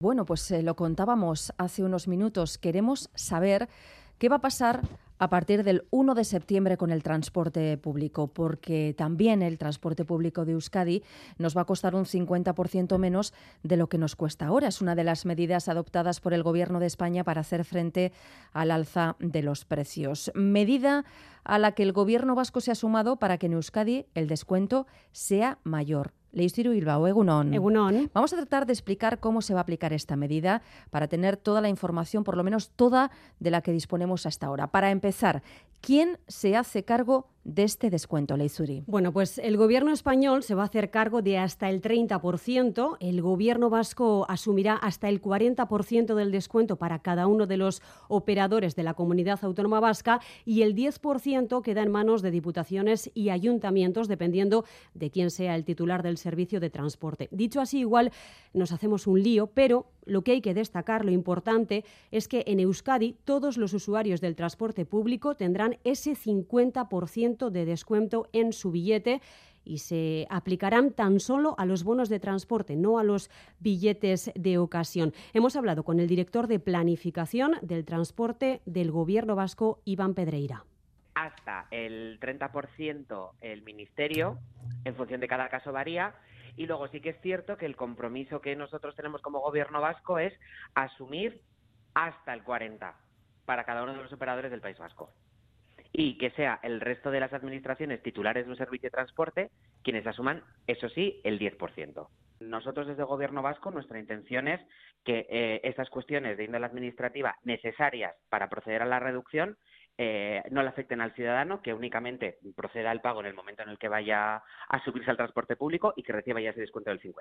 Bueno, pues lo contábamos hace unos minutos. Queremos saber qué va a pasar a partir del 1 de septiembre con el transporte público, porque también el transporte público de Euskadi nos va a costar un 50% menos de lo que nos cuesta ahora. Es una de las medidas adoptadas por el Gobierno de España para hacer frente al alza de los precios. Medida a la que el Gobierno vasco se ha sumado para que en Euskadi el descuento sea mayor. Leistiru Bilbao, Egunon. Egunon. Vamos a tratar de explicar cómo se va a aplicar esta medida para tener toda la información, por lo menos toda, de la que disponemos hasta ahora. Para empezar, ¿quién se hace cargo de este descuento, Leizuri? Bueno, pues el Gobierno español se va a hacer cargo de hasta el 30%, el Gobierno vasco asumirá hasta el 40% del descuento para cada uno de los operadores de la Comunidad Autónoma Vasca y el 10% queda en manos de diputaciones y ayuntamientos, dependiendo de quién sea el titular del servicio de transporte. Dicho así, igual nos hacemos un lío, pero lo que hay que destacar, lo importante, es que en Euskadi todos los usuarios del transporte público tendrán ese 50% de descuento en su billete y se aplicarán tan solo a los bonos de transporte, no a los billetes de ocasión. Hemos hablado con el director de Planificación del Transporte del Gobierno vasco, Iván Pedreira. Hasta el 30% el Ministerio, en función de cada caso varía, y luego sí que es cierto que el compromiso que nosotros tenemos como Gobierno vasco es asumir hasta el 40% para cada uno de los operadores del País Vasco. Y que sea el resto de las administraciones titulares de un servicio de transporte quienes asuman, eso sí, el 10%. Nosotros desde el Gobierno vasco, nuestra intención es que estas cuestiones de índole administrativa necesarias para proceder a la reducción no le afecten al ciudadano, que únicamente proceda al pago en el momento en el que vaya a subirse al transporte público y que reciba ya ese descuento del 50%.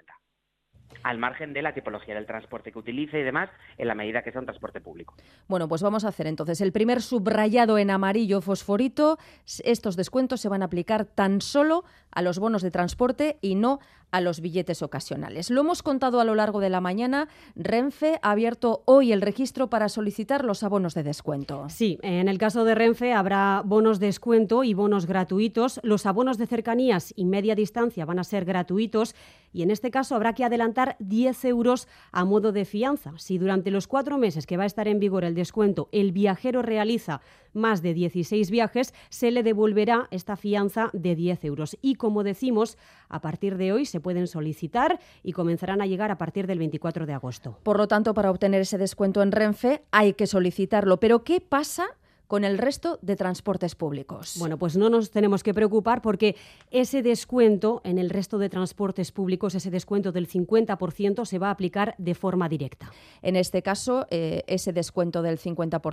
Al margen de la tipología del transporte que utilice y demás, en la medida que sea un transporte público. Bueno, pues vamos a hacer entonces el primer subrayado en amarillo fosforito. Estos descuentos se van a aplicar tan solo a los bonos de transporte y no a los billetes ocasionales. Lo hemos contado a lo largo de la mañana. Renfe ha abierto hoy el registro para solicitar los abonos de descuento. Sí, en el caso de Renfe habrá bonos de descuento y bonos gratuitos. Los abonos de cercanías y media distancia van a ser gratuitos y en este caso habrá que adelantar 10 euros a modo de fianza. Si durante los 4 meses que va a estar en vigor el descuento el viajero realiza más de 16 viajes, se le devolverá esta fianza de 10 euros. Y como decimos, a partir de hoy se pueden solicitar y comenzarán a llegar a partir del 24 de agosto. Por lo tanto, para obtener ese descuento en Renfe hay que solicitarlo. ¿Pero qué pasa con el resto de transportes públicos? Bueno, pues no nos tenemos que preocupar porque ese descuento en el resto de transportes públicos, ese descuento del 50%, se va a aplicar de forma directa. En este caso, ese descuento del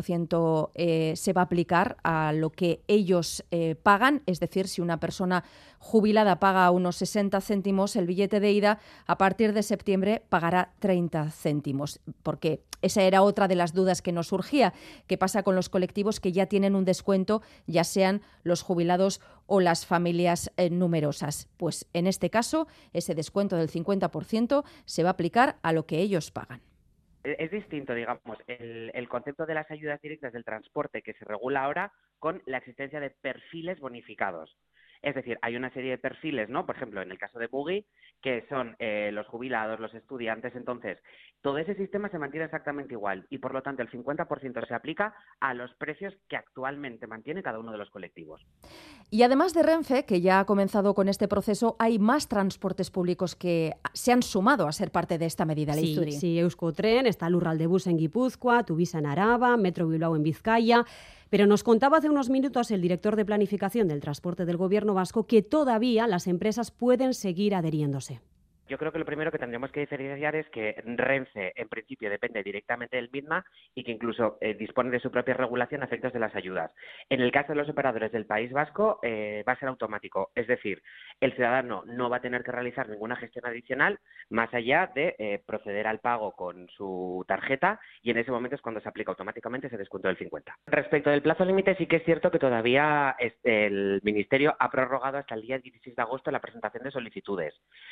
50% se va a aplicar a lo que ellos pagan, es decir, si una persona jubilada paga unos 60 céntimos el billete de ida, a partir de septiembre pagará 30 céntimos, porque esa era otra de las dudas que nos surgía. ¿Qué pasa con los colectivos que ya tienen un descuento, ya sean los jubilados o las familias numerosas? Pues en este caso, ese descuento del 50% se va a aplicar a lo que ellos pagan. Es distinto, digamos, el concepto de las ayudas directas del transporte que se regula ahora con la existencia de perfiles bonificados. Es decir, hay una serie de perfiles, ¿no? Por ejemplo, en el caso de Buggy, que son los jubilados, los estudiantes. Entonces, todo ese sistema se mantiene exactamente igual y, por lo tanto, el 50% se aplica a los precios que actualmente mantiene cada uno de los colectivos. Y además de Renfe, que ya ha comenzado con este proceso, hay más transportes públicos que se han sumado a ser parte de esta medida. Sí, Euskotren, está Lurraldebus en Guipúzcoa, Tuvisa en Araba, Metro Bilbao en Vizcaya. Pero nos contaba hace unos minutos el director de Planificación del Transporte del Gobierno vasco que todavía las empresas pueden seguir adheriéndose. Yo creo que lo primero que tendríamos que diferenciar es que Renfe, en principio, depende directamente del MITMA y que incluso dispone de su propia regulación a efectos de las ayudas. En el caso de los operadores del País Vasco, va a ser automático. Es decir, el ciudadano no va a tener que realizar ninguna gestión adicional más allá de proceder al pago con su tarjeta y en ese momento es cuando se aplica automáticamente ese descuento del 50%. Respecto del plazo límite, sí que es cierto que todavía el Ministerio ha prorrogado hasta el día 16 de agosto la presentación de solicitudes.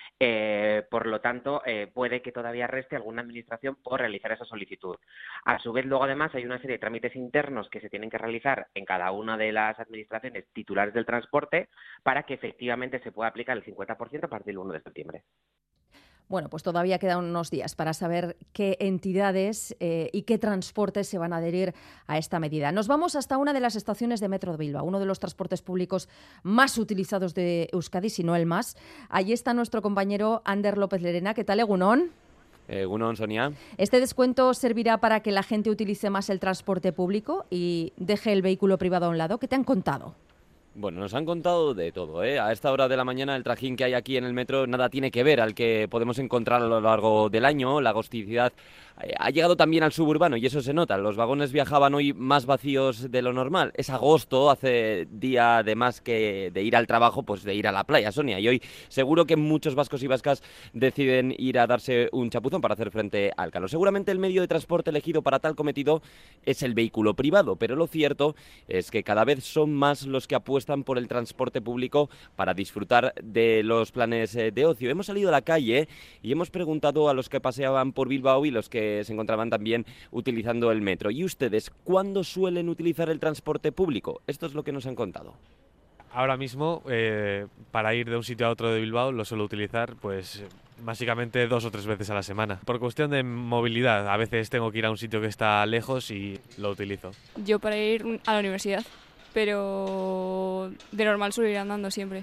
Por lo tanto, puede que todavía reste alguna administración por realizar esa solicitud. A su vez, luego además hay una serie de trámites internos que se tienen que realizar en cada una de las administraciones titulares del transporte para que efectivamente se pueda aplicar el 50% a partir del 1 de septiembre. Bueno, pues todavía quedan unos días para saber qué entidades y qué transportes se van a adherir a esta medida. Nos vamos hasta una de las estaciones de Metro de Bilbao, uno de los transportes públicos más utilizados de Euskadi, si no el más. Allí está nuestro compañero Ander López Lerena. ¿Qué tal, Egunon? Egunon, Sonia. ¿Este descuento servirá para que la gente utilice más el transporte público y deje el vehículo privado a un lado? ¿Qué te han contado? Bueno, nos han contado de todo, ¿eh? A esta hora de la mañana el trajín que hay aquí en el metro nada tiene que ver al que podemos encontrar a lo largo del año. La agosticidad ha llegado también al suburbano y eso se nota. Los vagones viajaban hoy más vacíos de lo normal. Es agosto, hace día además que de ir al trabajo, pues de ir a la playa, Sonia. Y hoy seguro que muchos vascos y vascas deciden ir a darse un chapuzón para hacer frente al calor. Seguramente el medio de transporte elegido para tal cometido es el vehículo privado, pero lo cierto es que cada vez son más los que apuestan por el transporte público para disfrutar de los planes de ocio. Hemos salido a la calle y hemos preguntado a los que paseaban por Bilbao y los que se encontraban también utilizando el metro. ¿Y ustedes cuándo suelen utilizar el transporte público? Esto es lo que nos han contado. Ahora mismo, para ir de un sitio a otro de Bilbao, lo suelo utilizar pues básicamente 2 o 3 veces a la semana. Por cuestión de movilidad, a veces tengo que ir a un sitio que está lejos y lo utilizo. Yo para ir a la universidad, pero de normal suelo ir andando siempre.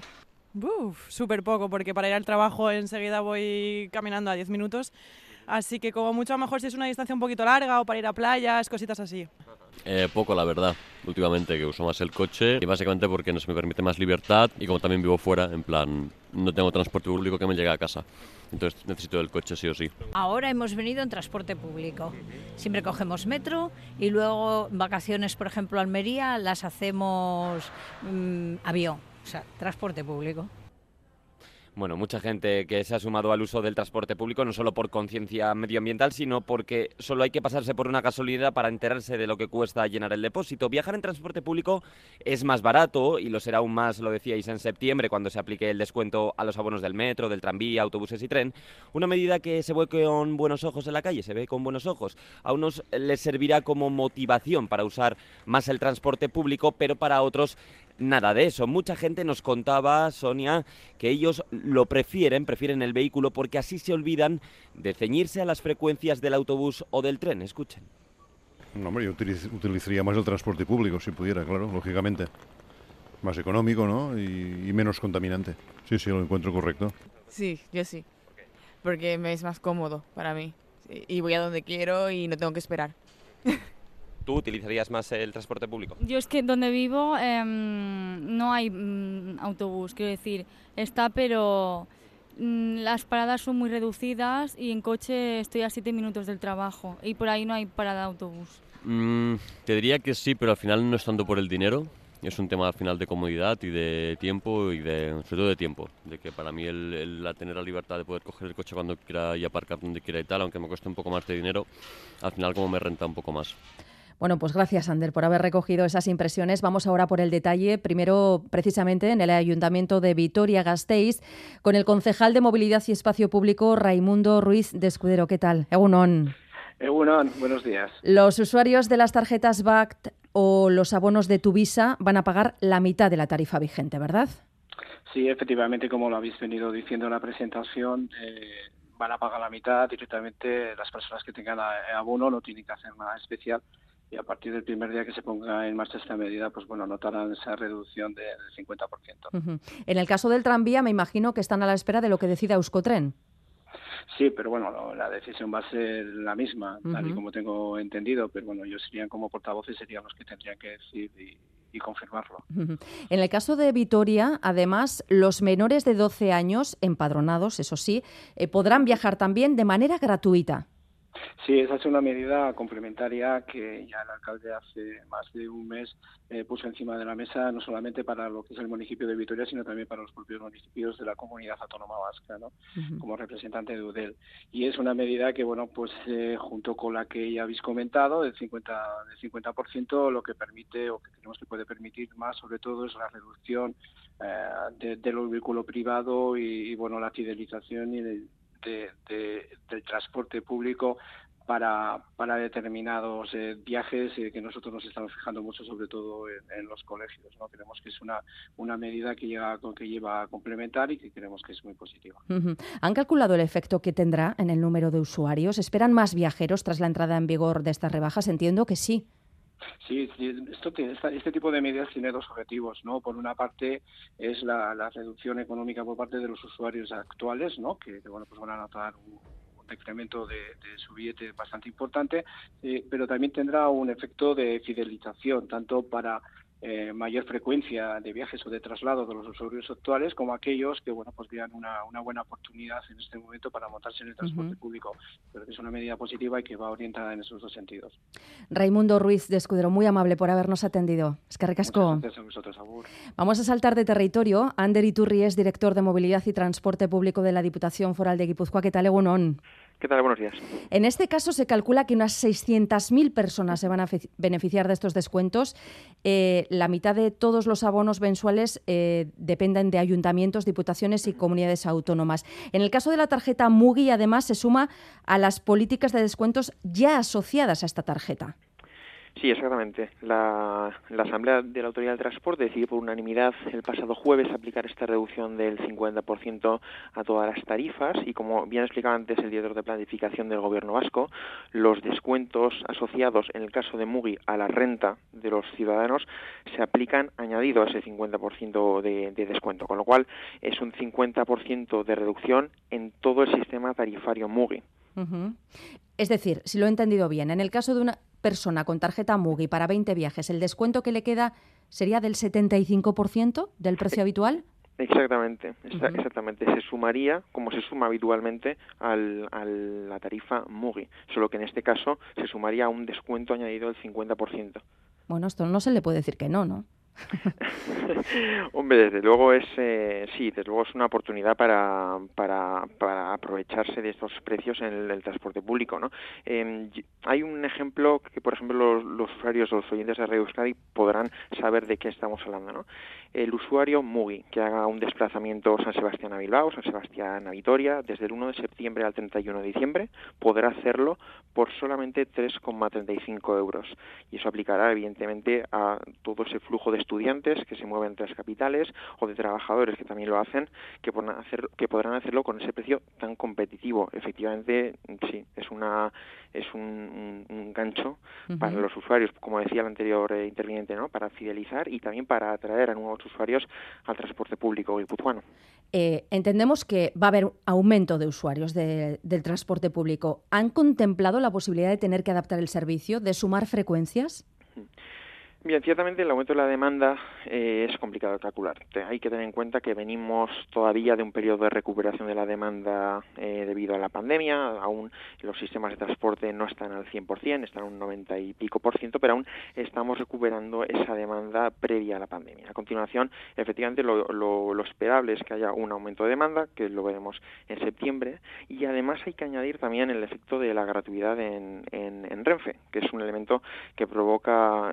Súper poco, porque para ir al trabajo enseguida voy caminando a 10 minutos, así que como mucho a lo mejor si es una distancia un poquito larga o para ir a playas, cositas así. Poco, la verdad, últimamente, que uso más el coche y básicamente porque nos me permite más libertad y como también vivo fuera, en plan, no tengo transporte público que me llegue a casa, entonces necesito el coche sí o sí. Ahora hemos venido en transporte público, siempre cogemos metro y luego vacaciones, por ejemplo, Almería, las hacemos avión, o sea, transporte público. Bueno, mucha gente que se ha sumado al uso del transporte público, no solo por conciencia medioambiental, sino porque solo hay que pasarse por una gasolinera para enterarse de lo que cuesta llenar el depósito. Viajar en transporte público es más barato y lo será aún más, lo decíais, en septiembre, cuando se aplique el descuento a los abonos del metro, del tranvía, autobuses y tren. Una medida que se ve con buenos ojos en la calle, se ve con buenos ojos. A unos les servirá como motivación para usar más el transporte público, pero para otros nada de eso. Mucha gente nos contaba, Sonia, que ellos lo prefieren el vehículo porque así se olvidan de ceñirse a las frecuencias del autobús o del tren. Escuchen. No, hombre, yo utilizaría más el transporte público, si pudiera, claro, lógicamente. Más económico, ¿no? Y menos contaminante. Sí, lo encuentro correcto. Sí, yo sí. Porque me es más cómodo para mí. Y voy a donde quiero y no tengo que esperar. ¿Tú utilizarías más el transporte público? Yo es que donde vivo no hay autobús, quiero decir, está, pero las paradas son muy reducidas y en coche estoy a 7 minutos del trabajo y por ahí no hay parada de autobús. Te diría que sí, pero al final no es tanto por el dinero. Es un tema al final de comodidad y de tiempo y sobre todo de tiempo. De que para mí el tener la libertad de poder coger el coche cuando quiera y aparcar donde quiera y tal, aunque me cueste un poco más de dinero, al final como me renta un poco más. Bueno, pues gracias, Ander, por haber recogido esas impresiones. Vamos ahora por el detalle. Primero, precisamente, en el Ayuntamiento de Vitoria-Gasteiz, con el concejal de Movilidad y Espacio Público, Raimundo Ruiz de Escudero. ¿Qué tal? Egunon. Egunon, buenos días. Los usuarios de las tarjetas BACT o los abonos de Tuvisa van a pagar la mitad de la tarifa vigente, ¿verdad? Sí, efectivamente, como lo habéis venido diciendo en la presentación, van a pagar la mitad directamente. Las personas que tengan abono no tienen que hacer nada especial. Y a partir del primer día que se ponga en marcha esta medida, pues bueno, notarán esa reducción del 50%. Uh-huh. En el caso del tranvía, me imagino que están a la espera de lo que decida Euskotren. Sí, pero bueno, la decisión va a ser la misma, tal y como tengo entendido, pero bueno, ellos serían como portavoces, serían los que tendrían que decir y confirmarlo. Uh-huh. En el caso de Vitoria, además, los menores de 12 años, empadronados, eso sí, podrán viajar también de manera gratuita. Sí, esa es una medida complementaria que ya el alcalde hace más de un mes puso encima de la mesa, no solamente para lo que es el municipio de Vitoria, sino también para los propios municipios de la comunidad autónoma vasca, ¿no? Como representante de UDEL. Y es una medida que, bueno, pues junto con la que ya habéis comentado, del 50%, lo que permite o que tenemos que puede permitir más, sobre todo, es la reducción del vehículo privado y bueno, la fidelización y del transporte público para determinados viajes que nosotros nos estamos fijando mucho, sobre todo en los colegios, ¿no? Creemos que es una medida que lleva a complementar y que creemos que es muy positiva. ¿Han calculado el efecto que tendrá en el número de usuarios? ¿Esperan más viajeros tras la entrada en vigor de estas rebajas? Entiendo que sí. Sí, este tipo de medidas tiene dos objetivos, ¿no? Por una parte es la reducción económica por parte de los usuarios actuales, ¿no? Que bueno, pues van a notar un incremento de su billete bastante importante, pero también tendrá un efecto de fidelización, tanto para mayor frecuencia de viajes o de traslado de los usuarios actuales, como aquellos que bueno, pues vean una buena oportunidad en este momento para montarse en el transporte público. Pero que es una medida positiva y que va orientada en esos dos sentidos. Raimundo Ruiz de Escudero, muy amable por habernos atendido. Eskerrik asko. Muchas gracias a vosotros, Agur. Vamos a saltar de territorio. Ander Iturri es director de Movilidad y Transporte Público de la Diputación Foral de Guipúzcoa. ¿Qué tal, Egunon? ¿Qué tal? Buenos días. En este caso se calcula que unas 600.000 personas se van a beneficiar de estos descuentos. La mitad de todos los abonos mensuales dependen de ayuntamientos, diputaciones y comunidades autónomas. En el caso de la tarjeta Mugi, además, se suma a las políticas de descuentos ya asociadas a esta tarjeta. Sí, exactamente. La Asamblea de la Autoridad del Transporte decidió por unanimidad el pasado jueves aplicar esta reducción del 50% a todas las tarifas y, como bien explicaba antes el director de planificación del Gobierno vasco, los descuentos asociados, en el caso de Mugi, a la renta de los ciudadanos se aplican añadido a ese 50% de descuento, con lo cual es un 50% de reducción en todo el sistema tarifario Mugi. Es decir, si lo he entendido bien, en el caso de una persona con tarjeta Mugi para 20 viajes, ¿el descuento que le queda sería del 75% del precio habitual? Exactamente, exactamente. Se sumaría, como se suma habitualmente, a la tarifa Mugi, solo que en este caso se sumaría a un descuento añadido del 50%. Bueno, esto no se le puede decir que no, ¿no? Hombre, desde luego es una oportunidad para aprovecharse de estos precios en el transporte público, ¿no? Hay un ejemplo que, por ejemplo, los usuarios o los oyentes de Radio Euskadi podrán saber de qué estamos hablando, ¿no? El usuario Mugi que haga un desplazamiento San Sebastián a Bilbao, San Sebastián a Vitoria, desde el 1 de septiembre al 31 de diciembre, podrá hacerlo por solamente 3,35 euros. Y eso aplicará, evidentemente, a todo ese flujo de estudiantes que se mueven entre las capitales o de trabajadores que también lo hacen, que podrán hacerlo con ese precio tan competitivo. Efectivamente, sí, es un gancho para los usuarios, como decía el anterior interviniente, ¿no? Para fidelizar y también para atraer a nuevos usuarios al transporte público guipuzcoano. Entendemos que va a haber aumento de usuarios del transporte público. ¿Han contemplado la posibilidad de tener que adaptar el servicio, de sumar frecuencias? Bien, ciertamente el aumento de la demanda es complicado de calcular. Hay que tener en cuenta que venimos todavía de un periodo de recuperación de la demanda debido a la pandemia. Aún los sistemas de transporte no están al 100%, están un 90 y pico %, pero aún estamos recuperando esa demanda previa a la pandemia. A continuación, efectivamente, lo esperable es que haya un aumento de demanda, que lo veremos en septiembre, y además hay que añadir también el efecto de la gratuidad en Renfe, que es un elemento que provoca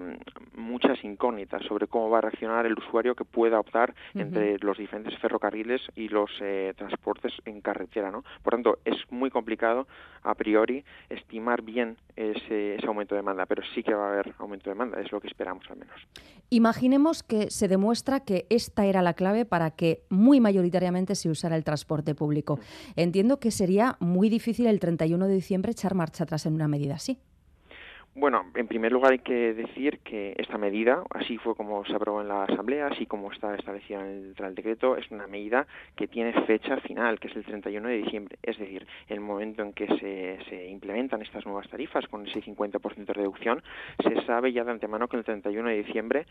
muchas incógnitas sobre cómo va a reaccionar el usuario que pueda optar entre los diferentes ferrocarriles y los transportes en carretera, ¿no? Por tanto, es muy complicado a priori estimar bien ese aumento de demanda, pero sí que va a haber aumento de demanda, es lo que esperamos al menos. Imaginemos que se demuestra que esta era la clave para que muy mayoritariamente se usara el transporte público. Entiendo que sería muy difícil el 31 de diciembre echar marcha atrás en una medida así. Bueno, en primer lugar hay que decir que esta medida, así fue como se aprobó en la Asamblea, así como está establecida en el Real Decreto, es una medida que tiene fecha final, que es el 31 de diciembre. Es decir, el momento en que se implementan estas nuevas tarifas con ese 50% de reducción, se sabe ya de antemano que el 31 de diciembre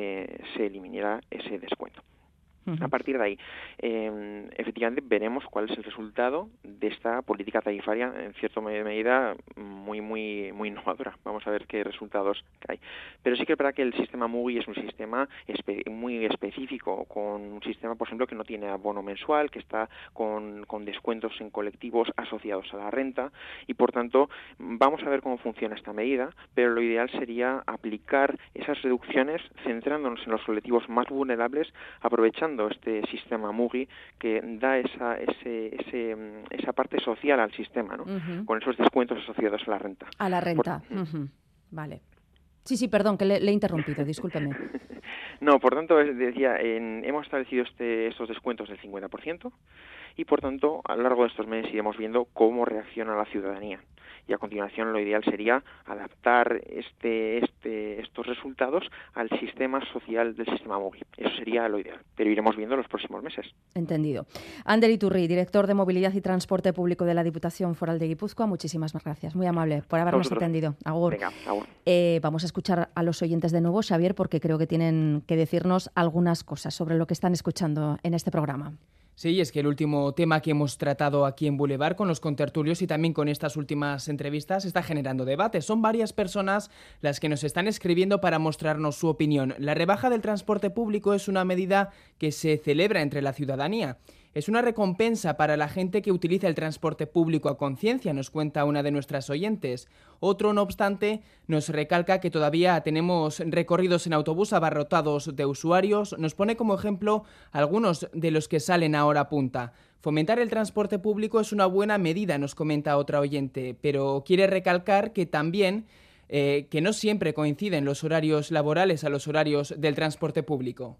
se eliminará ese descuento. A partir de ahí, efectivamente, veremos cuál es el resultado de esta política tarifaria, en cierta medida muy innovadora. Vamos a ver qué resultados hay. Pero sí que es verdad que el sistema Mugi es un sistema muy específico, con un sistema, por ejemplo, que no tiene abono mensual, que está con descuentos en colectivos asociados a la renta, y por tanto vamos a ver cómo funciona esta medida, pero lo ideal sería aplicar esas reducciones centrándonos en los colectivos más vulnerables, aprovechando utilizando este sistema Mugi que da esa parte social al sistema, ¿no? Con esos descuentos asociados a la renta. A la renta, vale. Sí, perdón, que le he interrumpido, discúlpeme. No, por tanto, decía, hemos establecido estos descuentos del 50% y, por tanto, a lo largo de estos meses iremos viendo cómo reacciona la ciudadanía. Y a continuación lo ideal sería adaptar estos resultados al sistema social del sistema móvil. Eso sería lo ideal, pero iremos viendo los próximos meses. Entendido. Ander Iturri, director de Movilidad y Transporte Público de la Diputación Foral de Guipúzcoa, muchísimas gracias. Muy amable por habernos atendido. Agur. Venga, agur. Vamos a escuchar a los oyentes de nuevo, Xavier, porque creo que tienen que decirnos algunas cosas sobre lo que están escuchando en este programa. Sí, es que el último tema que hemos tratado aquí en Boulevard con los contertulios y también con estas últimas entrevistas está generando debate. Son varias personas las que nos están escribiendo para mostrarnos su opinión. La rebaja del transporte público es una medida que se celebra entre la ciudadanía. Es una recompensa para la gente que utiliza el transporte público a conciencia, nos cuenta una de nuestras oyentes. Otro, no obstante, nos recalca que todavía tenemos recorridos en autobús abarrotados de usuarios. Nos pone como ejemplo algunos de los que salen a hora punta. Fomentar el transporte público es una buena medida, nos comenta otra oyente, pero quiere recalcar que también que no siempre coinciden los horarios laborales a los horarios del transporte público.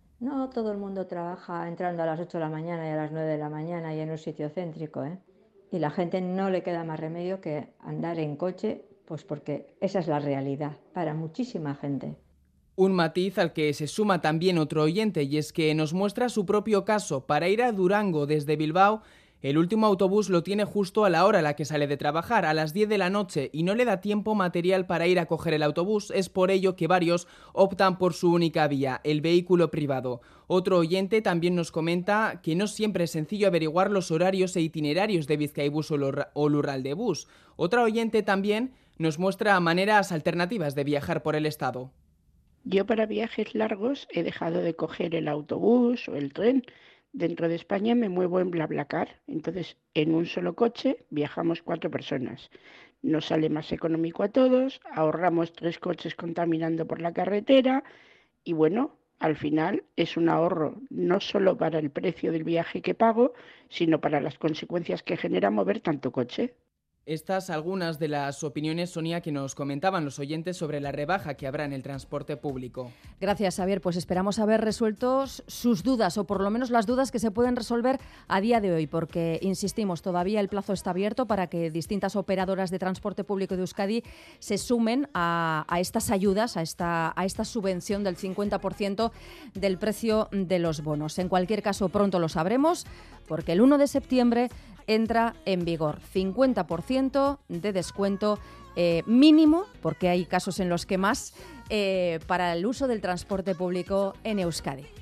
No todo el mundo trabaja entrando a las 8 de la mañana y a las 9 de la mañana y en un sitio céntrico, ¿eh? Y la gente no le queda más remedio que andar en coche, pues porque esa es la realidad para muchísima gente. Un matiz al que se suma también otro oyente, y es que nos muestra su propio caso. Para ir a Durango desde Bilbao, el último autobús lo tiene justo a la hora a la que sale de trabajar, a las 10 de la noche, y no le da tiempo material para ir a coger el autobús. Es por ello que varios optan por su única vía, el vehículo privado. Otro oyente también nos comenta que no siempre es sencillo averiguar los horarios e itinerarios de Bizkaibus o Lurraldebus. Otra oyente también nos muestra maneras alternativas de viajar por el estado. Yo para viajes largos he dejado de coger el autobús o el tren. Dentro de España me muevo en BlaBlaCar, entonces en un solo coche viajamos 4 personas. Nos sale más económico a todos, ahorramos 3 coches contaminando por la carretera y bueno, al final es un ahorro no solo para el precio del viaje que pago, sino para las consecuencias que genera mover tanto coche. Estas algunas de las opiniones, Sonia, que nos comentaban los oyentes sobre la rebaja que habrá en el transporte público. Gracias, Xavier. Pues esperamos haber resuelto sus dudas, o por lo menos las dudas que se pueden resolver a día de hoy, porque, insistimos, todavía el plazo está abierto para que distintas operadoras de transporte público de Euskadi se sumen a estas ayudas, a esta subvención del 50% del precio de los bonos. En cualquier caso, pronto lo sabremos, porque el 1 de septiembre entra en vigor 50% de descuento mínimo, porque hay casos en los que más, para el uso del transporte público en Euskadi.